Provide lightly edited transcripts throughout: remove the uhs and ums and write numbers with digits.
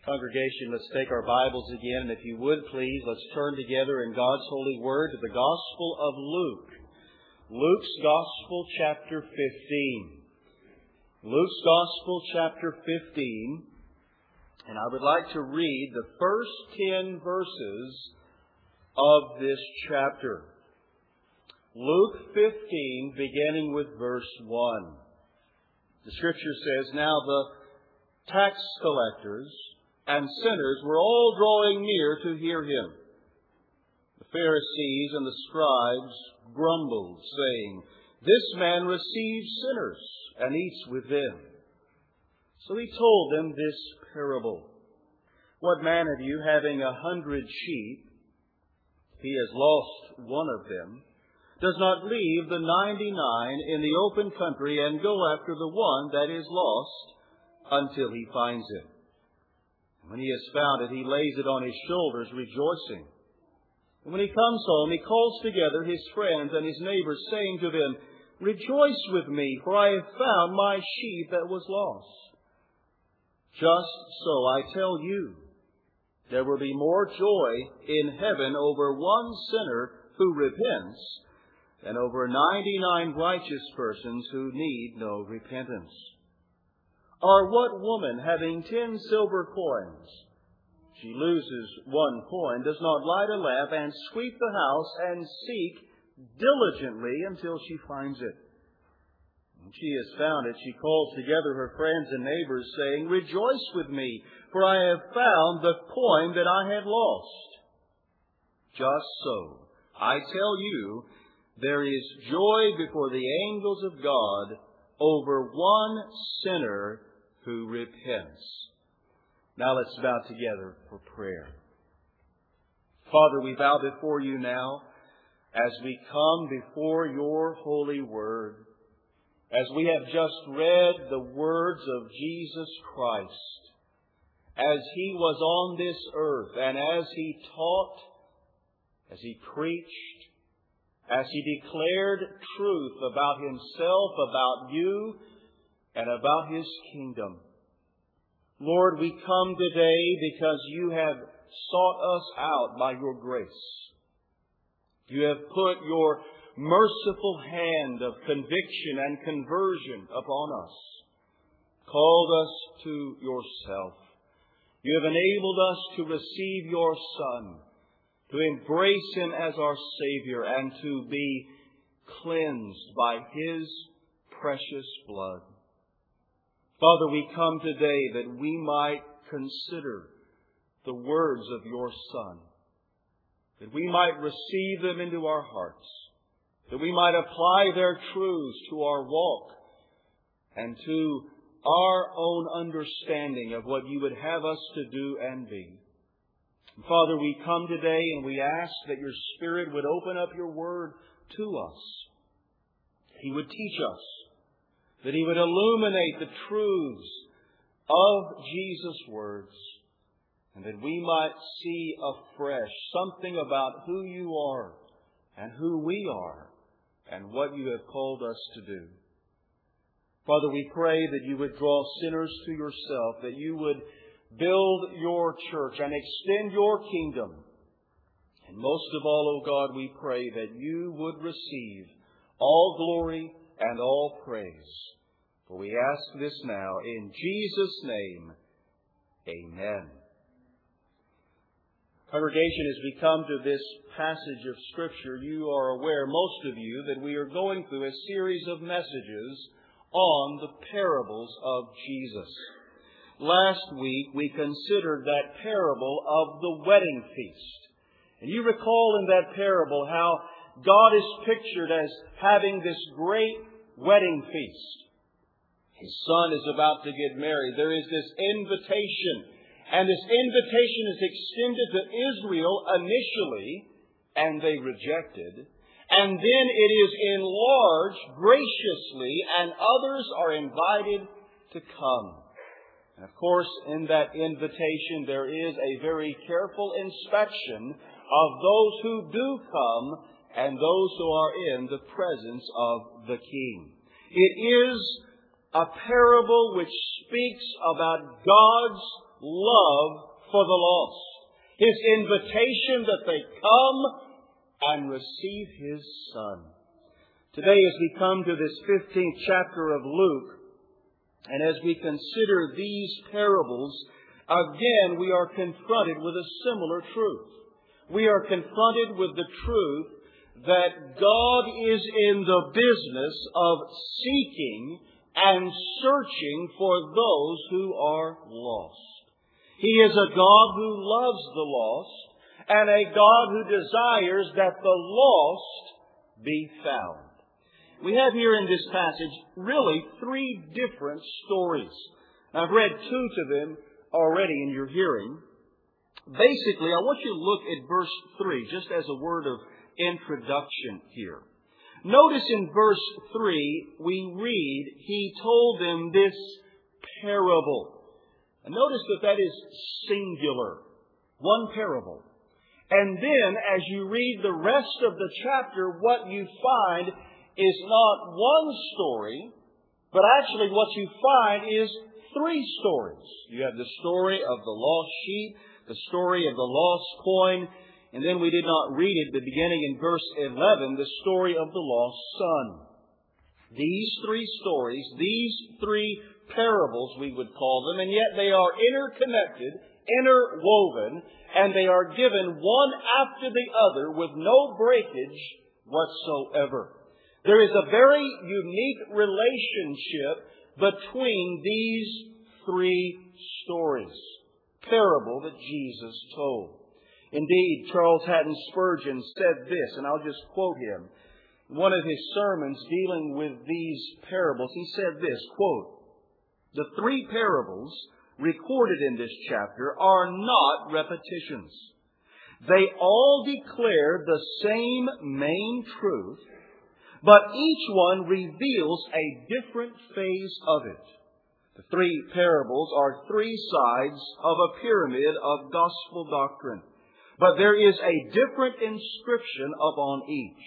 Congregation, let's take our Bibles again, and if you would please, let's turn together in God's holy word to the Gospel of Luke. Luke's Gospel, chapter 15. Luke's Gospel, chapter 15. And I would like to read the first 10 verses of this chapter. Luke 15, beginning with verse 1. The Scripture says, "Now the tax collectors and sinners were all drawing near to hear him. The Pharisees and the scribes grumbled, saying, 'This man receives sinners and eats with them.' So he told them this parable. 'What man of you, having 100 sheep, if he has lost one of them, does not leave the 99 in the open country and go after the one that is lost until he finds it? When he has found it, he lays it on his shoulders, rejoicing. And when he comes home, he calls together his friends and his neighbors, saying to them, "Rejoice with me, for I have found my sheep that was lost." Just so, I tell you, there will be more joy in heaven over one sinner who repents than over 99 righteous persons who need no repentance. Or what woman, having 10 silver coins, she loses one coin, does not light a lamp and sweep the house and seek diligently until she finds it? When she has found it, she calls together her friends and neighbors, saying, "Rejoice with me, for I have found the coin that I had lost." Just so, I tell you, there is joy before the angels of God over one sinner who repents. Now let's bow together for prayer. Father, we bow before you now as we come before your holy word, as we have just read the words of Jesus Christ, as he was on this earth and as he taught, as he preached, as he declared truth about himself, about you, and about his kingdom. Lord, we come today because you have sought us out by your grace. You have put your merciful hand of conviction and conversion upon us, called us to yourself. You have enabled us to receive your Son, to embrace him as our Savior, and to be cleansed by his precious blood. Father, we come today that we might consider the words of your Son, that we might receive them into our hearts, that we might apply their truths to our walk and to our own understanding of what you would have us to do and be. And Father, we come today and we ask that your Spirit would open up your word to us. He would teach us, that he would illuminate the truths of Jesus' words, and that we might see afresh something about who you are and who we are and what you have called us to do. Father, we pray that you would draw sinners to yourself, that you would build your church and extend your kingdom. And most of all, O God, we pray that you would receive all glory and all praise. For we ask this now in Jesus' name. Amen. Congregation, as we come to this passage of Scripture, you are aware, most of you, that we are going through a series of messages on the parables of Jesus. Last week, we considered that parable of the wedding feast. And you recall in that parable how God is pictured as having this great wedding feast. His son is about to get married. There is this invitation. And this invitation is extended to Israel initially, and they rejected. And then it is enlarged graciously, and others are invited to come. And of course, in that invitation, there is a very careful inspection of those who do come and those who are in the presence of the King. It is a parable which speaks about God's love for the lost. His invitation that they come and receive His Son. Today, as we come to this 15th chapter of Luke, and as we consider these parables, again we are confronted with a similar truth. We are confronted with the truth that God is in the business of seeking and searching for those who are lost. He is a God who loves the lost, and a God who desires that the lost be found. We have here in this passage really three different stories. I've read two to them already in your hearing. Basically, I want you to look at verse 3, just as a word of introduction here. Notice in verse 3, we read, He told them this parable. And notice that is singular. One parable. And then, as you read the rest of the chapter, what you find is not one story, but actually what you find is three stories. You have the story of the lost sheep, the story of the lost coin, and then we did not read it, but beginning in verse 11, the story of the lost son. These three stories, these three parables, we would call them, and yet they are interconnected, interwoven, and they are given one after the other with no breakage whatsoever. There is a very unique relationship between these three stories, parable that Jesus told. Indeed, Charles Haddon Spurgeon said this, and I'll just quote him. In one of his sermons dealing with these parables, he said this, quote, "The three parables recorded in this chapter are not repetitions. They all declare the same main truth, but each one reveals a different phase of it. The three parables are three sides of a pyramid of gospel doctrine, but there is a different inscription upon each,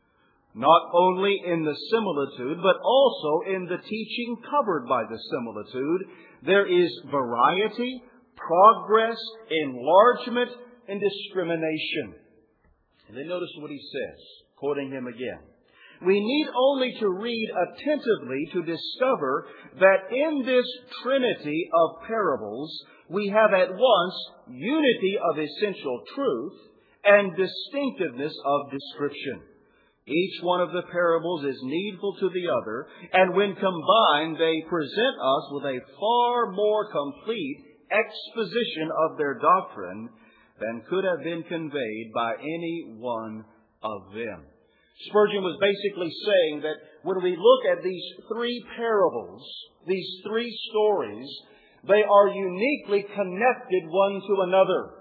not only in the similitude, but also in the teaching covered by the similitude. There is variety, progress, enlargement, and discrimination." And then notice what he says, quoting him again. "We need only to read attentively to discover that in this trinity of parables, we have at once unity of essential truth and distinctiveness of description. Each one of the parables is needful to the other, and when combined, they present us with a far more complete exposition of their doctrine than could have been conveyed by any one of them." Spurgeon was basically saying that when we look at these three parables, these three stories, they are uniquely connected one to another.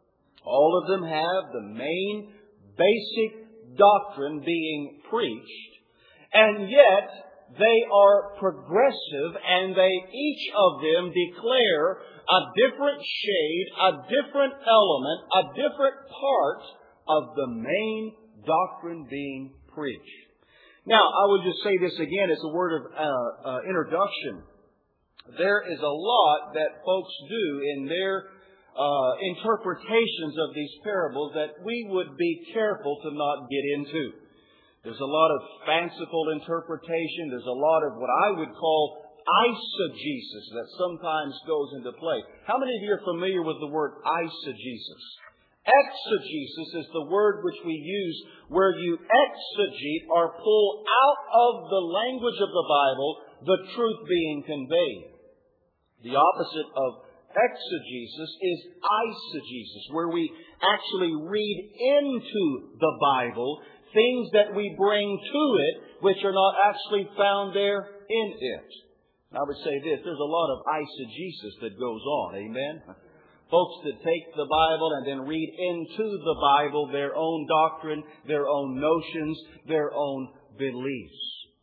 All of them have the main basic doctrine being preached, and yet they are progressive, and each of them declare a different shade, a different element, a different part of the main doctrine being preached. Now, I would just say this again as a word of introduction. There is a lot that folks do in their interpretations of these parables that we would be careful to not get into. There's a lot of fanciful interpretation. There's a lot of what I would call eisegesis that sometimes goes into play. How many of you are familiar with the word eisegesis? Exegesis is the word which we use where you exegete or pull out of the language of the Bible the truth being conveyed. The opposite of exegesis is eisegesis, where we actually read into the Bible things that we bring to it which are not actually found there in it. I would say this, there's a lot of eisegesis that goes on, amen? Folks that take the Bible and then read into the Bible their own doctrine, their own notions, their own beliefs.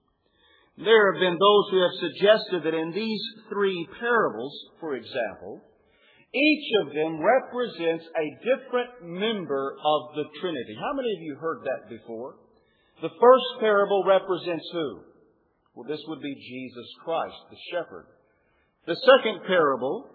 There have been those who have suggested that in these three parables, for example, each of them represents a different member of the Trinity. How many of you heard that before? The first parable represents who? Well, this would be Jesus Christ, the shepherd. The second parable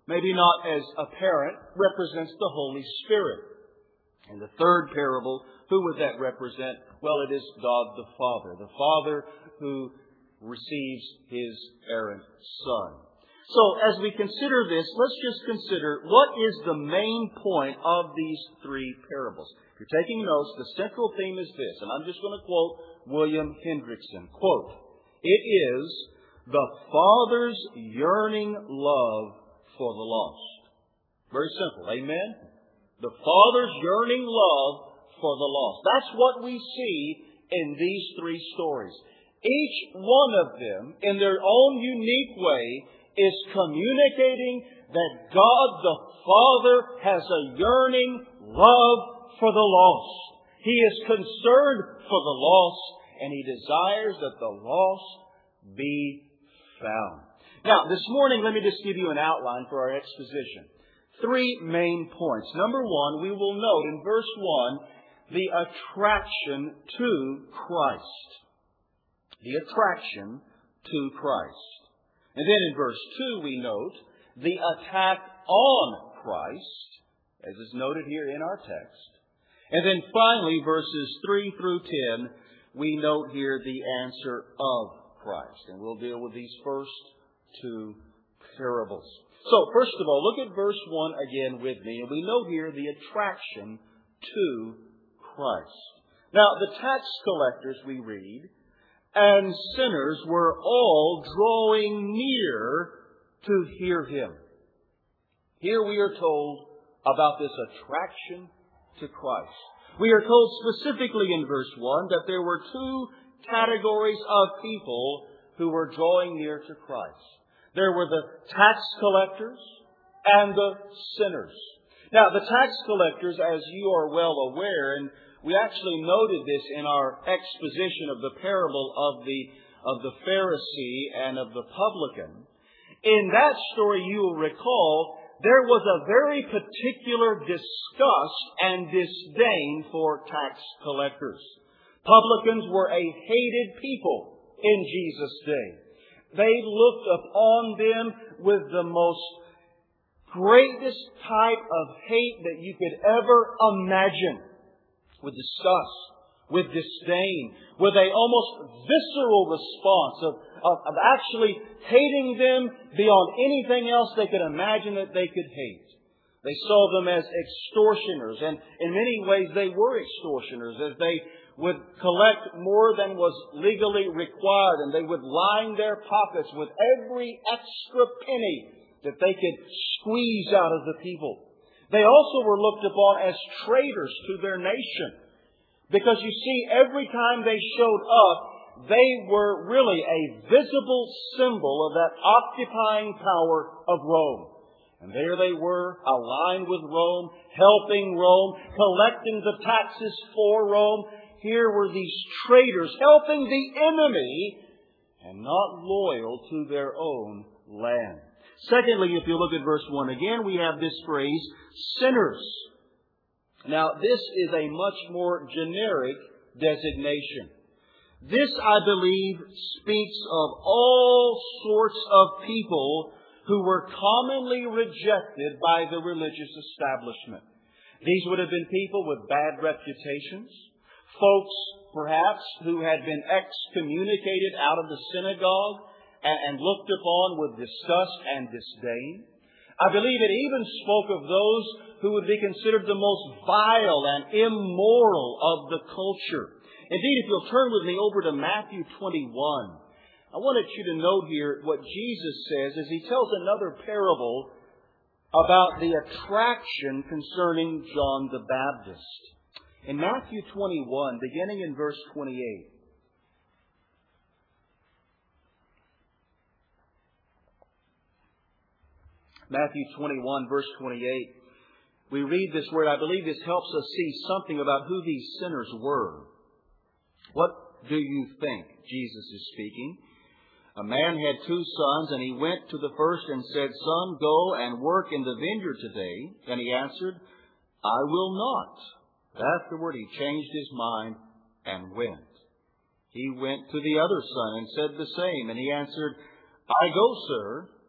maybe not as apparent, represents the Holy Spirit. And the third parable, who would that represent? Well, it is God the Father. The Father who receives His errant Son. So, as we consider this, let's just consider what is the main point of these three parables. If you're taking notes, the central theme is this, and I'm just going to quote William Hendrickson. Quote, "It is the Father's yearning love for the lost." Very simple, amen? The Father's yearning love for the lost. That's what we see in these three stories. Each one of them, in their own unique way, is communicating that God the Father has a yearning love for the lost. He is concerned for the lost, and He desires that the lost be found. Now, this morning, let me just give you an outline for our exposition. Three main points. Number one, we will note in verse 1, the attraction to Christ. The attraction to Christ. And then in verse 2 we note the attack on Christ, as is noted here in our text. And then finally, verses 3 through 10, we note here the answer of Christ. And we'll deal with these first two parables. So, first of all, look at verse 1 again with me. And we note here the attraction to Christ. Now, the tax collectors, we read, and sinners were all drawing near to hear Him. Here we are told about this attraction to Christ. We are told specifically in verse 1 that there were two categories of people who were drawing near to Christ. There were the tax collectors and the sinners. Now, the tax collectors, as you are well aware, and we actually noted this in our exposition of the parable of the Pharisee and of the publican. In that story, you will recall, there was a very particular disgust and disdain for tax collectors. Publicans were a hated people in Jesus' day. They looked upon them with the most greatest type of hate that you could ever imagine. With disgust, with disdain, with a almost visceral response of actually hating them beyond anything else they could imagine that they could hate. They saw them as extortioners, and in many ways they were extortioners, as they would collect more than was legally required, and they would line their pockets with every extra penny that they could squeeze out of the people. They also were looked upon as traitors to their nation. Because you see, every time they showed up, they were really a visible symbol of that occupying power of Rome. And there they were, aligned with Rome, helping Rome, collecting the taxes for Rome. Here were these traitors helping the enemy and not loyal to their own land. Secondly, if you look at verse 1 again, we have this phrase, sinners. Now, this is a much more generic designation. This, I believe, speaks of all sorts of people who were commonly rejected by the religious establishment. These would have been people with bad reputations, folks, perhaps, who had been excommunicated out of the synagogue and looked upon with disgust and disdain. I believe it even spoke of those who would be considered the most vile and immoral of the culture. Indeed, if you'll turn with me over to Matthew 21, I wanted you to note here what Jesus says as He tells another parable about the attraction concerning John the Baptist. In Matthew 21, beginning in verse 28, Matthew 21, verse 28, we read this word. I believe this helps us see something about who these sinners were. What do you think? Jesus is speaking. A man had 2 sons, and he went to the first and said, Son, go and work in the vineyard today. And he answered, I will not. Afterward he changed his mind and went. He went to the other son and said the same. And he answered, I go, sir,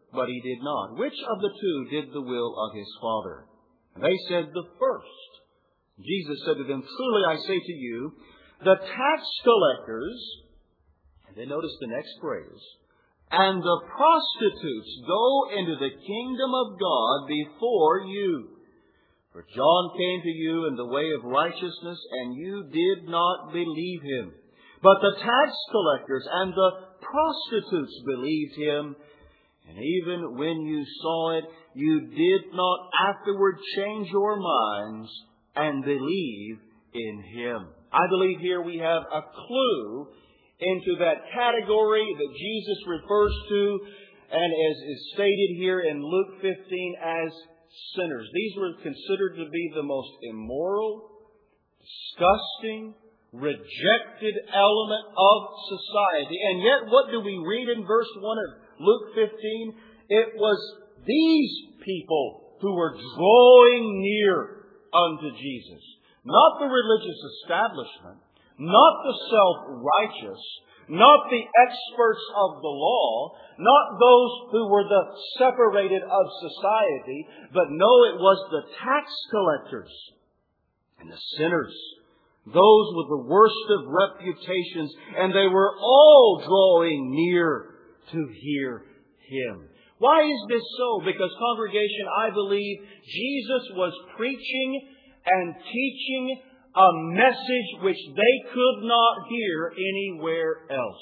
but he did not. Which of the two did the will of his father? And they said, the first. Jesus said to them, truly I say to you, the tax collectors, and then notice the next phrase, and the prostitutes go into the kingdom of God before you. For John came to you in the way of righteousness, and you did not believe him. But the tax collectors and the prostitutes believed him. And even when you saw it, you did not afterward change your minds and believe in him. I believe here we have a clue into that category that Jesus refers to, and as is stated here in Luke 15, as sinners. These were considered to be the most immoral, disgusting, rejected element of society. And yet, what do we read in verse 1 of Luke 15? It was these people who were drawing near unto Jesus. Not the religious establishment, not the self-righteous, not the experts of the law, not those who were the separated of society, but no, it was the tax collectors and the sinners, those with the worst of reputations, and they were all drawing near to hear him. Why is this so? Because, congregation, I believe Jesus was preaching and teaching a message which they could not hear anywhere else.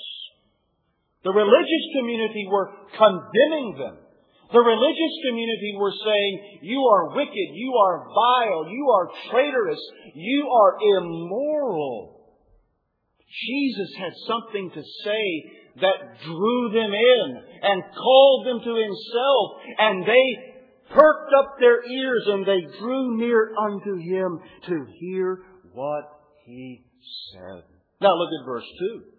The religious community were condemning them. The religious community were saying, you are wicked, you are vile, you are traitorous, you are immoral. Jesus had something to say that drew them in and called them to himself, and they perked up their ears and they drew near unto him to hear what he said. Now look at verse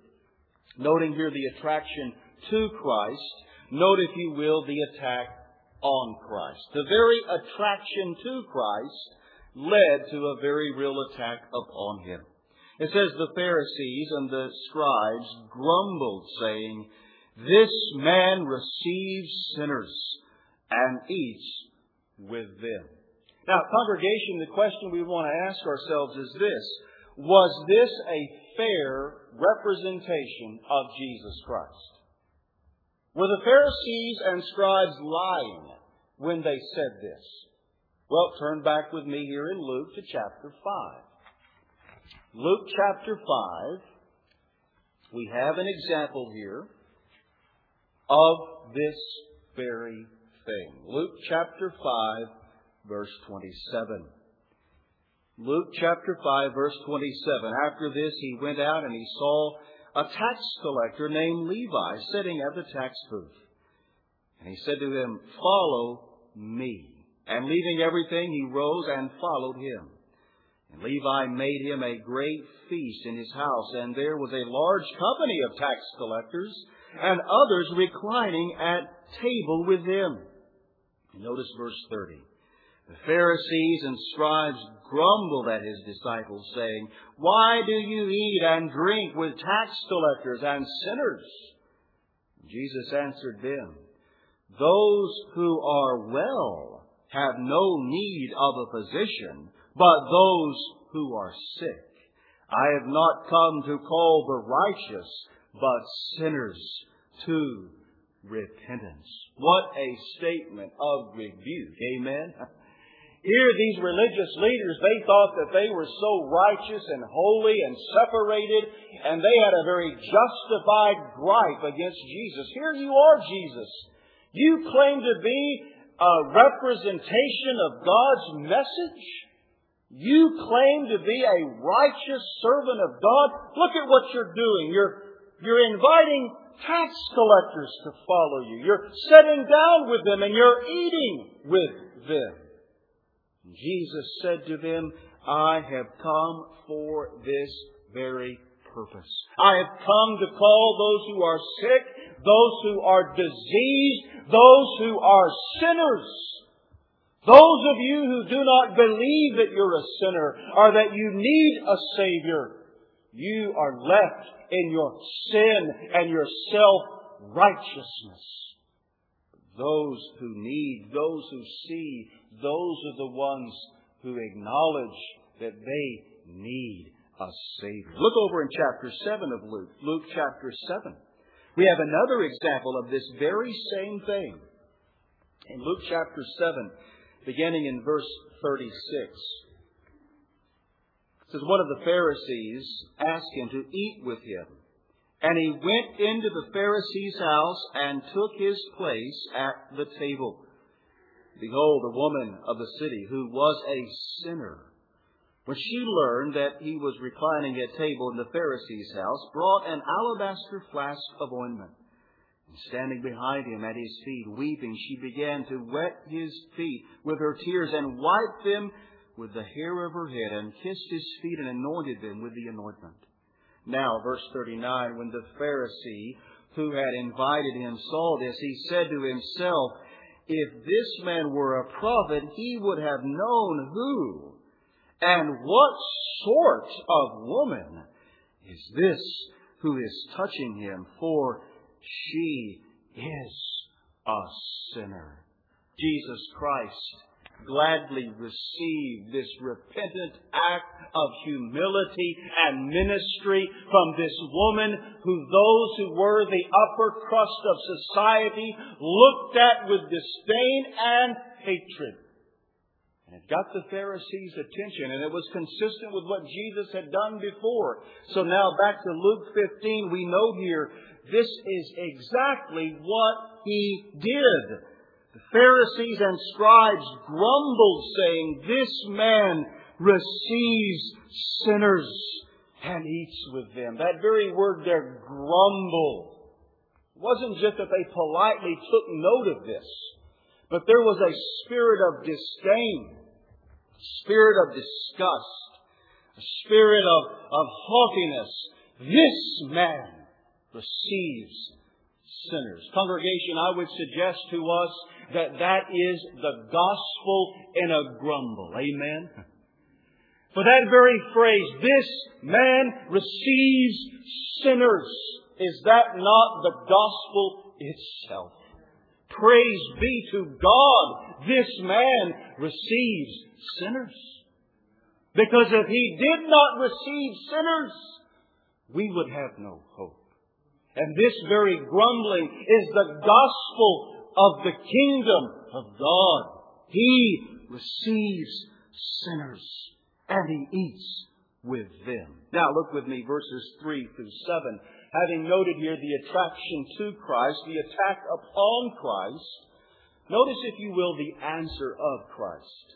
2. Noting here the attraction to Christ, note, if you will, the attack on Christ. The very attraction to Christ led to a very real attack upon him. It says the Pharisees and the scribes grumbled, saying, this man receives sinners and eats with them. Now, congregation, the question we want to ask ourselves is this. Was this a fair representation of Jesus Christ? Were the Pharisees and scribes lying when they said this? Well, turn back with me here in Luke to chapter 5. Luke chapter 5, we have an example here of this very thing. Luke chapter 5, verse 27. Luke chapter 5, verse 27. After this, he went out and he saw a tax collector named Levi sitting at the tax booth. And he said to him, follow me. And leaving everything, he rose and followed him. And Levi made him a great feast in his house, and there was a large company of tax collectors and others reclining at table with him. And notice verse 30. The Pharisees and scribes grumbled at his disciples, saying, why do you eat and drink with tax collectors and sinners? Jesus answered them, those who are well have no need of a physician, but those who are sick. I have not come to call the righteous, but sinners to repentance. What a statement of rebuke. Amen. Here, these religious leaders, they thought that they were so righteous and holy and separated, and they had a very justified gripe against Jesus. Here you are, Jesus. You claim to be a representation of God's message. You claim to be a righteous servant of God. Look at what you're doing. You're inviting tax collectors to follow you. You're sitting down with them and you're eating with them. Jesus said to them, I have come for this very purpose. I have come to call those who are sick, those who are diseased, those who are sinners. Those of you who do not believe that you're a sinner or that you need a Savior, you are left in your sin and your self-righteousness. Those who need, those who see, those are the ones who acknowledge that they need a Savior. Look over in chapter 7 of Luke. Luke chapter 7. We have another example of this very same thing. In Luke chapter 7, beginning in verse 36. It says, one of the Pharisees asked him to eat with him. And he went into the Pharisee's house and took his place at the table. Behold, a woman of the city who was a sinner, when she learned that he was reclining at table in the Pharisee's house, brought an alabaster flask of ointment. And standing behind him at his feet, weeping, she began to wet his feet with her tears and wiped them with the hair of her head and kissed his feet and anointed them with the anointment. Now, verse 39, when the Pharisee who had invited him saw this, he said to himself, if this man were a prophet, he would have known who and what sort of woman is this who is touching him, for she is a sinner. Jesus Christ gladly received this repentant act of humility and ministry from this woman who those who were the upper crust of society looked at with disdain and hatred. And it got the Pharisees' attention, and it was consistent with what Jesus had done before. So now back to Luke 15, we know here this is exactly what he did. The Pharisees and scribes grumbled, saying, this man receives sinners and eats with them. That very word there, grumble. It wasn't just that they politely took note of this, but there was a spirit of disdain, a spirit of disgust, a spirit of haughtiness. This man receives sinners. Congregation, I would suggest to us that is the gospel in a grumble. Amen? For that very phrase, this man receives sinners, is that not the gospel itself? Praise be to God, this man receives sinners. Because if he did not receive sinners, we would have no hope. And this very grumbling is the gospel of the kingdom of God. He receives sinners and he eats with them. Now look with me, verses 3 through 7. Having noted here the attraction to Christ, the attack upon Christ, notice, if you will, the answer of Christ.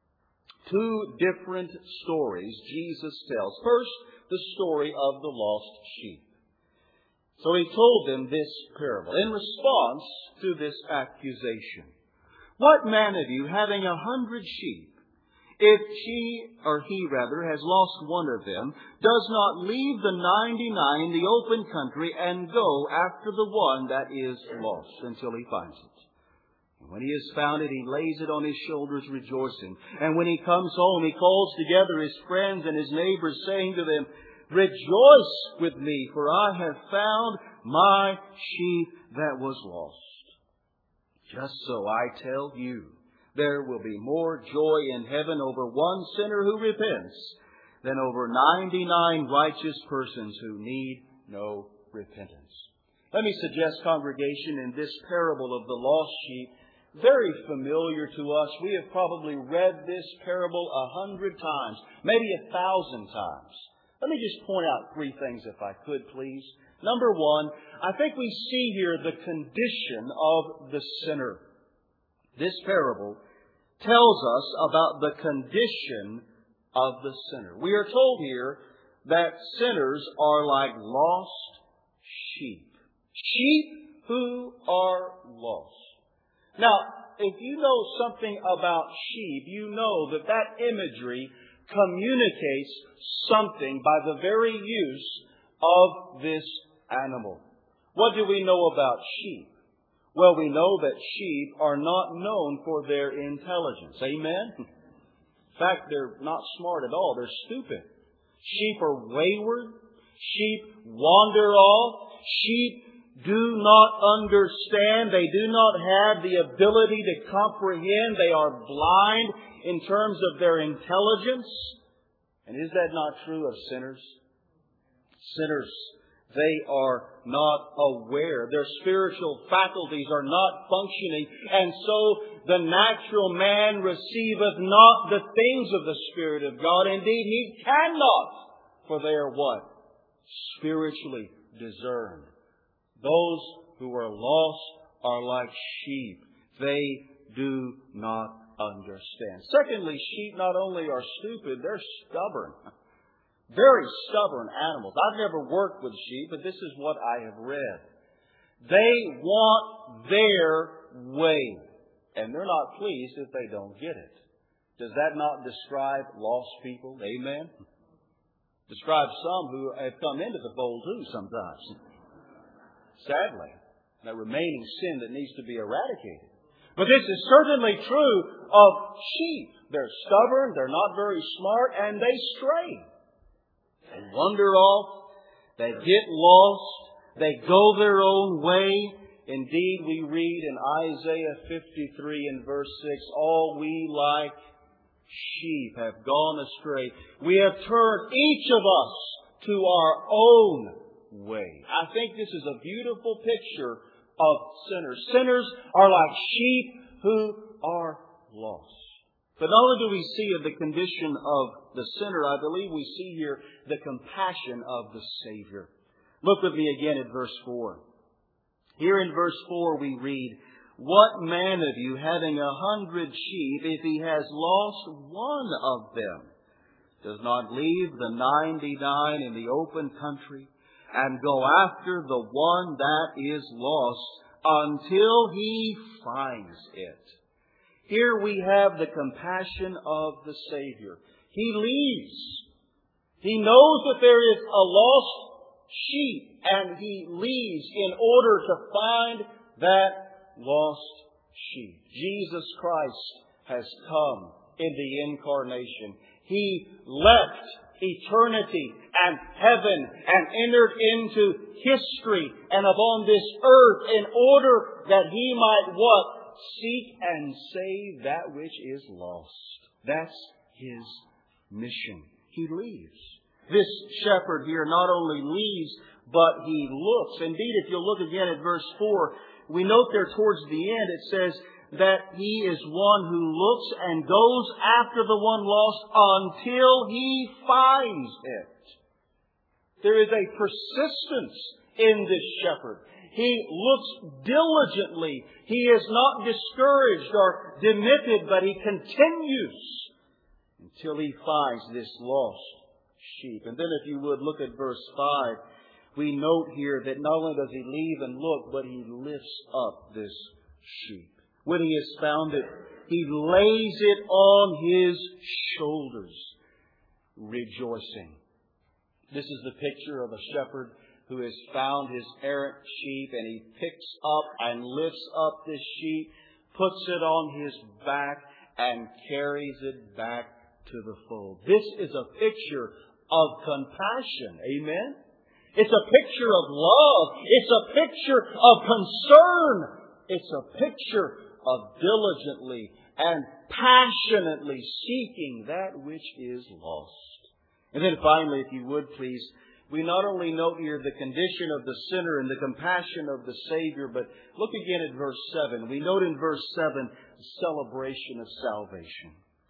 Two different stories Jesus tells. First, the story of the lost sheep. So he told them this parable in response to this accusation. What man of you, having 100 sheep, if she, or he rather, has lost one of them, does not leave the 99 in the open country and go after the one that is lost until he finds it? And when he has found it, he lays it on his shoulders rejoicing. And when he comes home, he calls together his friends and his neighbors, saying to them, rejoice with me, for I have found my sheep that was lost. Just so I tell you, there will be more joy in heaven over one sinner who repents than over 99 righteous persons who need no repentance. Let me suggest, congregation, in this parable of the lost sheep, very familiar to us. We have probably read this parable 100 times, maybe 1,000 times. Let me just point out three things, if I could, please. Number one, I think we see here the condition of the sinner. This parable tells us about the condition of the sinner. We are told here that sinners are like lost sheep. Sheep who are lost. Now, if you know something about sheep, you know that that imagery communicates something by the very use of this animal. What do we know about sheep? Well, we know that sheep are not known for their intelligence. Amen? In fact, they're not smart at all. They're stupid. Sheep are wayward. Sheep wander off. Sheep do not understand. They do not have the ability to comprehend. They are blind in terms of their intelligence. And is that not true of sinners? Sinners, they are not aware. Their spiritual faculties are not functioning. And so the natural man receiveth not the things of the Spirit of God. Indeed, he cannot. For they are what? Spiritually discerned. Those who are lost are like sheep. They do not understand. Secondly, sheep not only are stupid, they're stubborn. Very stubborn animals. I've never worked with sheep, but this is what I have read. They want their way, and they're not pleased if they don't get it. Does that not describe lost people? Amen? Describes some who have come into the fold too sometimes. Sadly, that remaining sin that needs to be eradicated. But this is certainly true of sheep. They're stubborn, they're not very smart, and they stray. They wander off, they get lost, they go their own way. Indeed, we read in Isaiah 53 and verse 6, all we like sheep have gone astray. We have turned each of us to our own way. I think this is a beautiful picture of sinners. Sinners are like sheep who are lost. But not only do we see of the condition of the sinner, I believe we see here the compassion of the Savior. Look with me again at verse 4. Here in verse 4 we read, what man of you, having 100 sheep, if he has lost one of them, does not leave the 99 in the open country and go after the one that is lost until he finds it? Here we have the compassion of the Savior. He leaves. He knows that there is a lost sheep, and he leaves in order to find that lost sheep. Jesus Christ has come in the incarnation. He left eternity and heaven and entered into history and upon this earth in order that He might what? Seek and save that which is lost. That's His mission. He leaves. This shepherd here not only leaves, but he looks. Indeed, if you'll look again at verse 4, we note there towards the end it says that he is one who looks and goes after the one lost until he finds it. There is a persistence in this shepherd. He looks diligently. He is not discouraged or demitted, but he continues until he finds this lost sheep. And then if you would look at verse 5, we note here that not only does he leave and look, but he lifts up this sheep. When he has found it, he lays it on his shoulders, rejoicing. This is the picture of a shepherd who has found his errant sheep, and he picks up and lifts up this sheep, puts it on his back, and carries it back to the fold. This is a picture of compassion. Amen? It's a picture of love. It's a picture of concern. It's a picture of diligently and passionately seeking that which is lost. And then finally, if you would please, we not only note here the condition of the sinner and the compassion of the Savior, but look again at verse 7. We note in verse 7 the celebration of salvation.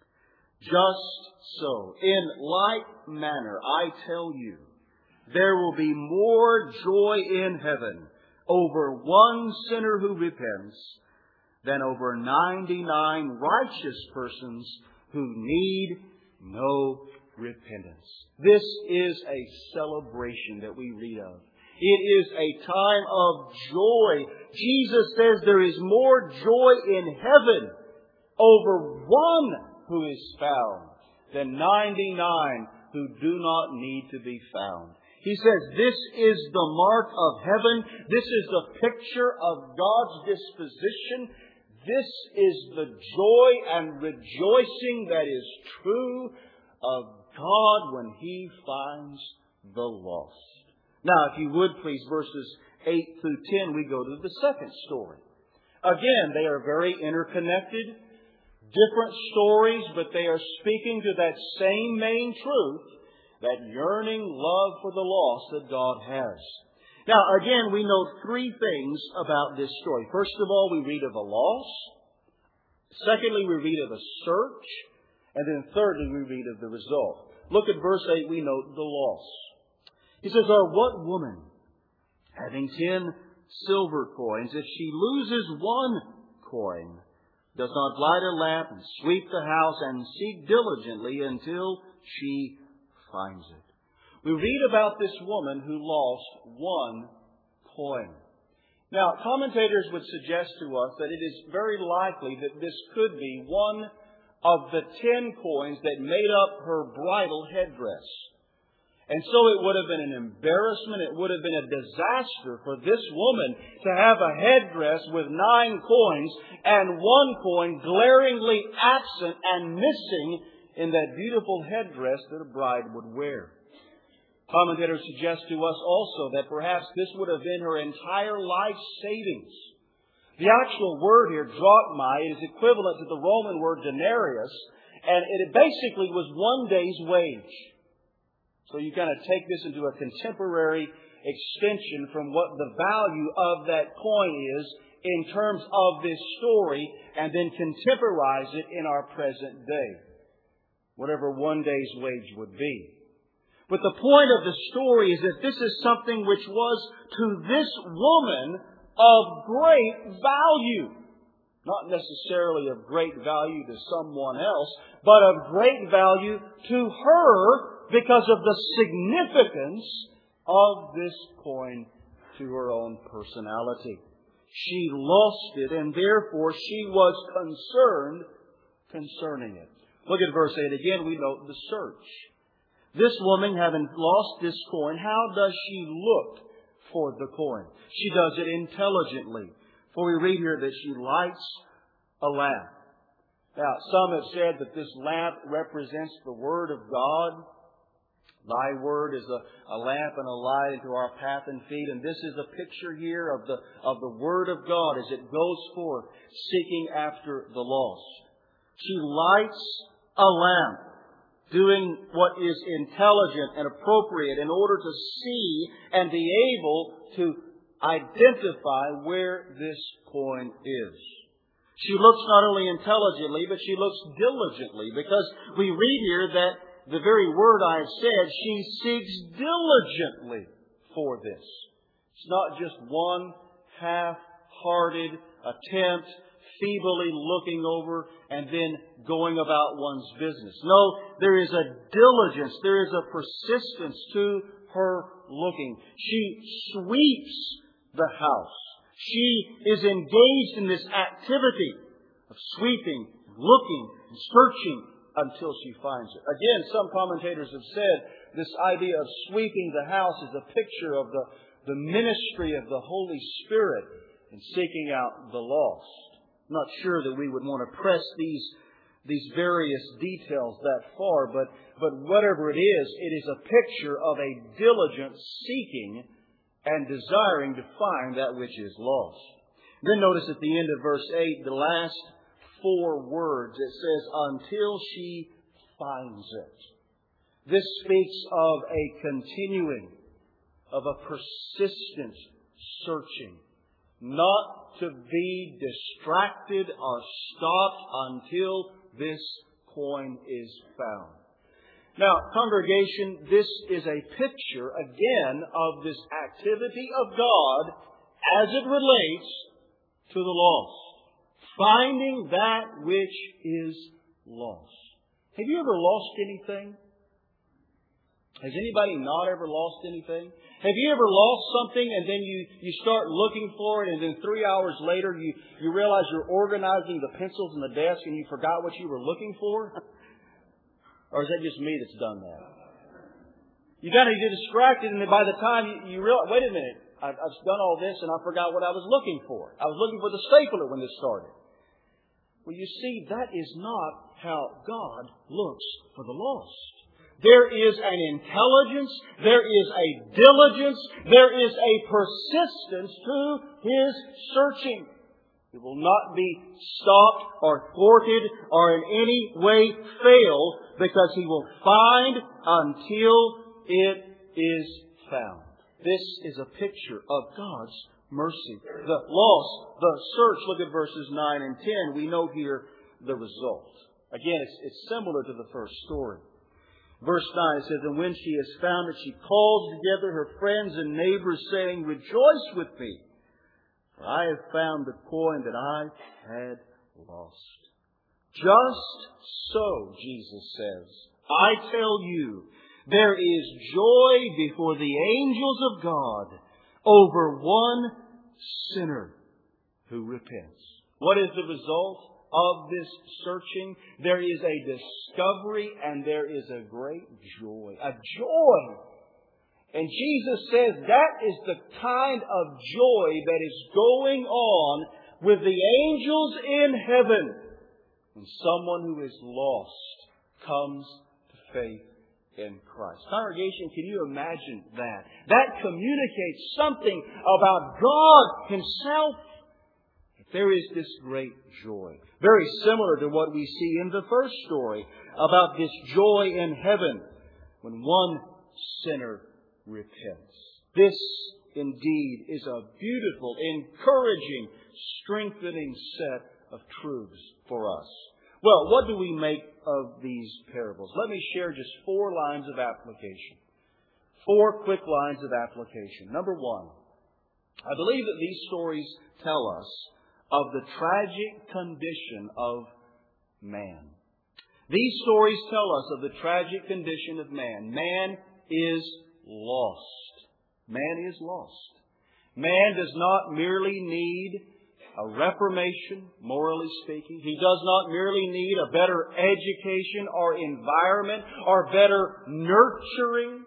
Just so, in like manner, I tell you, there will be more joy in heaven over one sinner who repents than over 99 righteous persons who need no repentance. This is a celebration that we read of. It is a time of joy. Jesus says there is more joy in heaven over one who is found than 99 who do not need to be found. He says this is the mark of heaven. This is the picture of God's disposition. This is the joy and rejoicing that is true of God when He finds the lost. Now, if you would please, verses 8 through 10, we go to the second story. Again, they are very interconnected, different stories, but they are speaking to that same main truth, that yearning love for the lost that God has. Now, again, we note three things about this story. First of all, we read of a loss. Secondly, we read of a search. And then thirdly, we read of the result. Look at verse 8, we note the loss. He says, "Or what woman, having 10 silver coins, if she loses one coin, does not light a lamp and sweep the house and seek diligently until she finds it?" We read about this woman who lost one coin. Now, commentators would suggest to us that it is very likely that this could be one of the 10 coins that made up her bridal headdress. And so it would have been an embarrassment, it would have been a disaster for this woman to have a headdress with 9 coins and one coin glaringly absent and missing in that beautiful headdress that a bride would wear. Commentators suggest to us also that perhaps this would have been her entire life savings. The actual word here, drachma, is equivalent to the Roman word denarius, and it basically was one day's wage. So you kind of take this into a contemporary extension from what the value of that coin is in terms of this story, and then contemporize it in our present day, whatever one day's wage would be. But the point of the story is that this is something which was to this woman of great value. Not necessarily of great value to someone else, but of great value to her because of the significance of this coin to her own personality. She lost it, and therefore she was concerned concerning it. Look at verse 8 again. We note the search. This woman, having lost this coin, how does she look for the coin? She does it intelligently. For we read here that she lights a lamp. Now, some have said that this lamp represents the Word of God. Thy Word is a lamp and a light into our path and feet. And this is a picture here of the Word of God as it goes forth, seeking after the lost. She lights a lamp, doing what is intelligent and appropriate in order to see and be able to identify where this coin is. She looks not only intelligently, but she looks diligently, because we read here that the very word I have said, she seeks diligently for this. It's not just one half-hearted attempt, feebly looking over and then going about one's business. No, there is a diligence, there is a persistence to her looking. She sweeps the house. She is engaged in this activity of sweeping, looking, and searching until she finds it. Again, some commentators have said this idea of sweeping the house is a picture of the ministry of the Holy Spirit in seeking out the lost. I'm not sure that we would want to press these various details that far, but whatever it is a picture of a diligent seeking and desiring to find that which is lost. Then notice at the end of verse 8, the last 4 words, it says, until she finds it. This speaks of a continuing, of a persistent searching, not to be distracted or stopped until this coin is found. Now, congregation, this is a picture, again, of this activity of God as it relates to the lost. Finding that which is lost. Have you ever lost anything? Has anybody not ever lost anything? Have you ever lost something and then you start looking for it, and then 3 hours later you realize you're organizing the pencils in the desk and you forgot what you were looking for? Or is that just me that's done that? You got to get distracted, and then by the time you realize, wait a minute, I've done all this and I forgot what I was looking for. I was looking for the stapler when this started. Well, you see, that is not how God looks for the lost. There is an intelligence, there is a diligence, there is a persistence to His searching. It will not be stopped or thwarted or in any way fail, because He will find until it is found. This is a picture of God's mercy. The loss, the search. Look at verses 9 and 10. We know here the result. Again, it's similar to the first story. Verse 9 says, "And when she has found it, she calls together her friends and neighbors, saying, 'Rejoice with me, for I have found the coin that I had lost.'" Just so, Jesus says, I tell you, there is joy before the angels of God over one sinner who repents. What is the result of this searching? There is a discovery and there is a great joy. A joy. And Jesus says that is the kind of joy that is going on with the angels in heaven when someone who is lost comes to faith in Christ. Congregation, can you imagine that? That communicates something about God Himself. There is this great joy. Very similar to what we see in the first story about this joy in heaven when one sinner repents. This indeed is a beautiful, encouraging, strengthening set of truths for us. Well, what do we make of these parables? Let me share just 4 lines of application. 4 quick lines of application. Number 1, I believe that these stories tell us of the tragic condition of man. These stories tell us of the tragic condition of man. Man is lost. Man is lost. Man does not merely need a reformation, morally speaking. He does not merely need a better education or environment or better nurturing.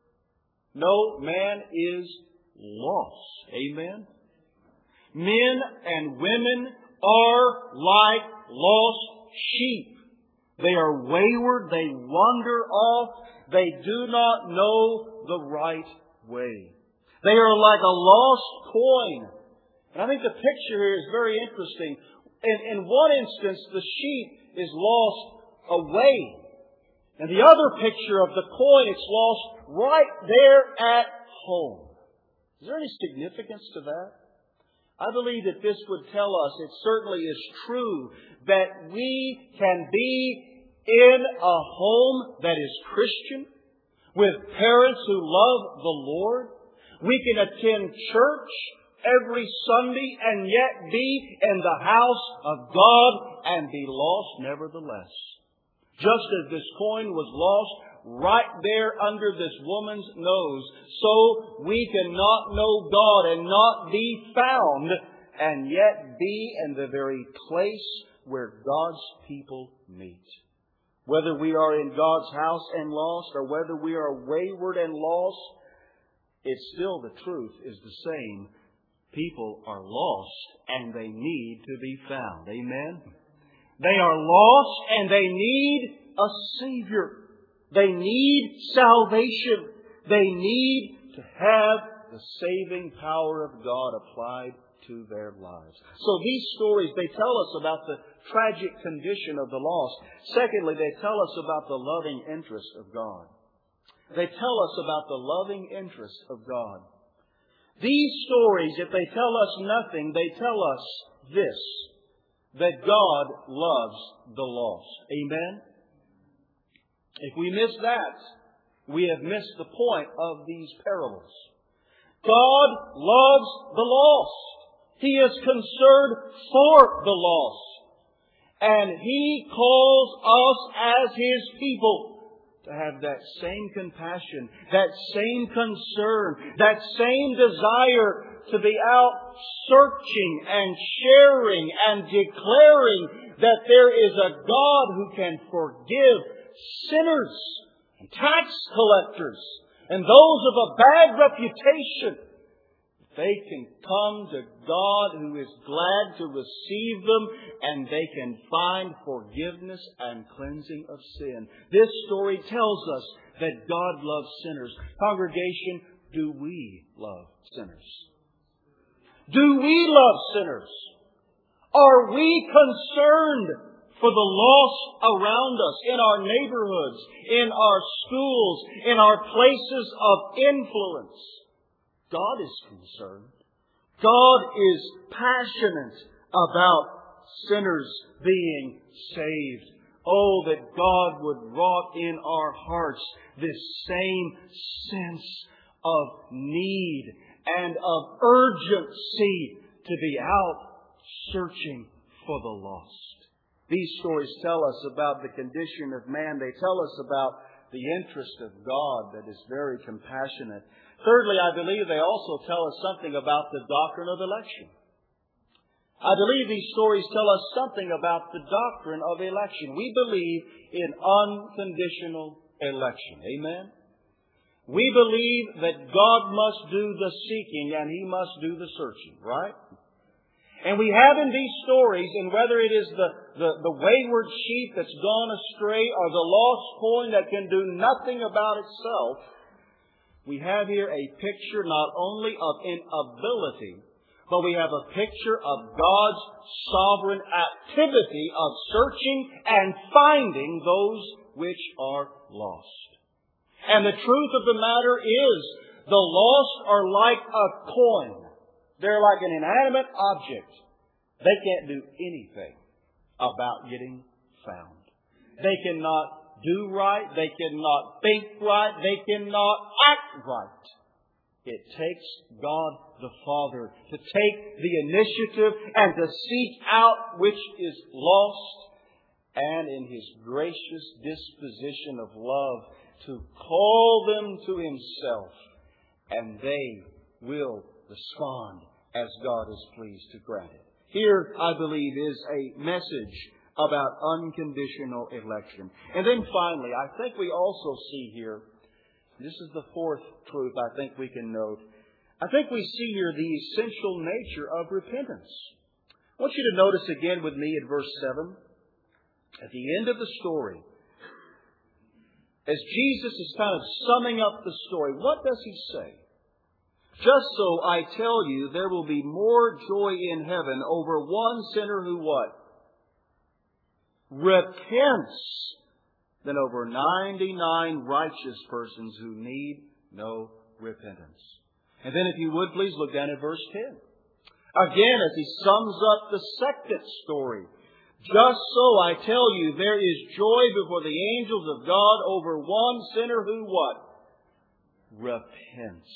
No, man is lost. Amen? Men and women are like lost sheep. They are wayward. They wander off. They do not know the right way. They are like a lost coin. And I think the picture here is very interesting. In one instance, the sheep is lost away. And the other picture of the coin, it's lost right there at home. Is there any significance to that? I believe that this would tell us, it certainly is true, that we can be in a home that is Christian, with parents who love the Lord. We can attend church every Sunday and yet be in the house of God and be lost nevertheless. Just as this coin was lost right there under this woman's nose, so we cannot know God and not be found and yet be in the very place where God's people meet. Whether we are in God's house and lost or whether we are wayward and lost, it's still the truth is the same. People are lost and they need to be found. Amen? They are lost and they need a Savior. They need salvation. They need to have the saving power of God applied to their lives. So these stories, they tell us about the tragic condition of the lost. Secondly, they tell us about the loving interest of God. They tell us about the loving interest of God. These stories, if they tell us nothing, they tell us this, that God loves the lost. Amen? If we miss that, we have missed the point of these parables. God loves the lost. He is concerned for the lost. And He calls us as His people to have that same compassion, that same concern, that same desire to be out searching and sharing and declaring that there is a God who can forgive sinners and tax collectors and those of a bad reputation. They can come to God who is glad to receive them, and they can find forgiveness and cleansing of sin. This story tells us that God loves sinners. Congregation, do we love sinners? Do we love sinners? Are we concerned for the lost around us, in our neighborhoods, in our schools, in our places of influence? God is concerned. God is passionate about sinners being saved. Oh, that God would wrought in our hearts this same sense of need and of urgency to be out searching for the lost. These stories tell us about the condition of man. They tell us about the interest of God that is very compassionate. Thirdly, I believe they also tell us something about the doctrine of election. I believe these stories tell us something about the doctrine of election. We believe in unconditional election. Amen? We believe that God must do the seeking and He must do the searching, right? And we have in these stories, and whether it is the wayward sheep that's gone astray or the lost coin that can do nothing about itself, we have here a picture not only of inability, but we have a picture of God's sovereign activity of searching and finding those which are lost. And the truth of the matter is, the lost are like a coin. They're like an inanimate object. They can't do anything about getting found. They cannot do right. They cannot think right. They cannot act right. It takes God the Father to take the initiative and to seek out which is lost, and in His gracious disposition of love to call them to Himself, and they will respond as God is pleased to grant it. Here, I believe, is a message about unconditional election. And then finally, I think we also see here, this is the fourth truth I think we can note, I think we see here the essential nature of repentance. I want you to notice again with me in verse 7, at the end of the story, as Jesus is kind of summing up the story, what does He say? Just so I tell you, there will be more joy in heaven over one sinner who what? Repents, than over 99 righteous persons who need no repentance. And then if you would, please look down at verse 10. Again, as He sums up the second story. Just so I tell you, there is joy before the angels of God over one sinner who what? Repents.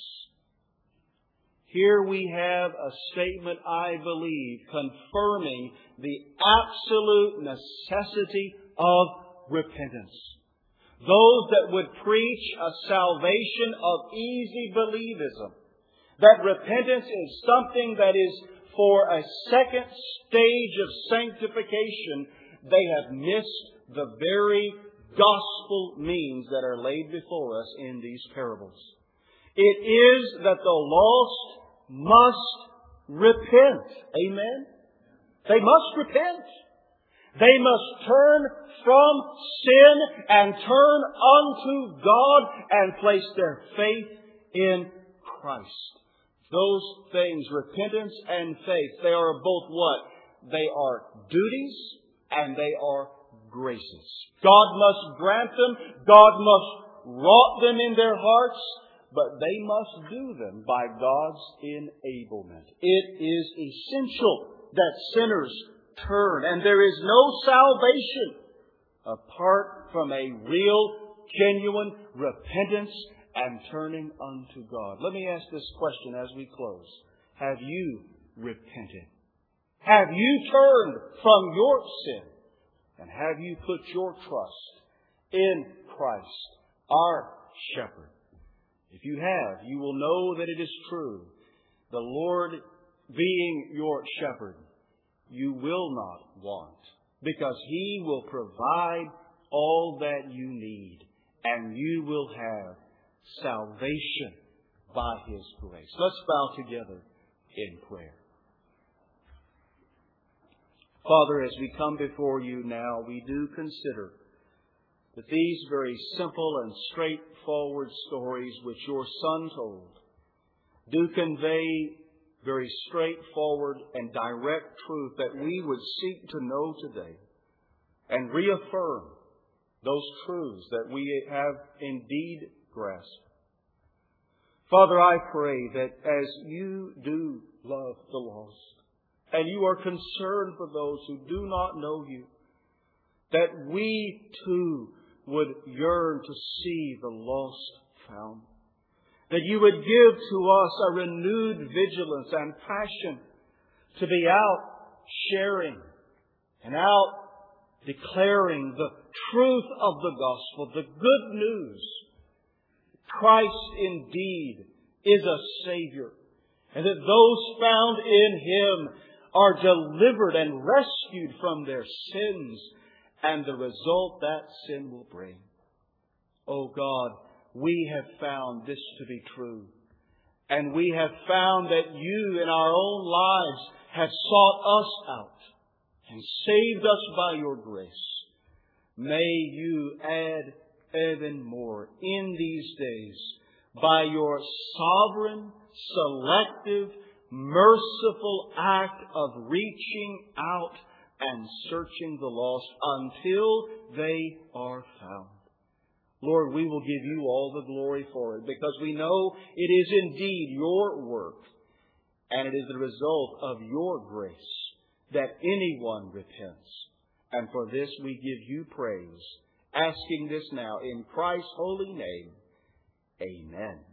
Here we have a statement, I believe, confirming the absolute necessity of repentance. Those that would preach a salvation of easy believism, that repentance is something that is for a second stage of sanctification, they have missed the very gospel means that are laid before us in these parables. It is that the lost must repent. Amen? They must repent. They must turn from sin and turn unto God and place their faith in Christ. Those things, repentance and faith, they are both what? They are duties and they are graces. God must grant them. God must wrought them in their hearts. But they must do them by God's enablement. It is essential that sinners turn. And there is no salvation apart from a real, genuine repentance and turning unto God. Let me ask this question as we close. Have you repented? Have you turned from your sin? And have you put your trust in Christ, our shepherd? If you have, you will know that it is true. The Lord being your shepherd, you will not want, because He will provide all that you need, and you will have salvation by His grace. Let's bow together in prayer. Father, as we come before You now, we do consider that these very simple and straightforward stories which Your Son told do convey very straightforward and direct truth that we would seek to know today and reaffirm those truths that we have indeed grasped. Father, I pray that as You do love the lost, and You are concerned for those who do not know You, that we too would yearn to see the lost found. That You would give to us a renewed vigilance and passion to be out sharing and out declaring the truth of the gospel, the good news. Christ indeed is a Savior, and that those found in Him are delivered and rescued from their sins and the result that sin will bring. Oh God, we have found this to be true. And we have found that You in our own lives have sought us out and saved us by Your grace. May You add even more in these days by Your sovereign, selective, merciful act of reaching out and searching the lost until they are found. Lord, we will give You all the glory for it because we know it is indeed Your work and it is the result of Your grace that anyone repents. And for this we give You praise, asking this now in Christ's holy name. Amen.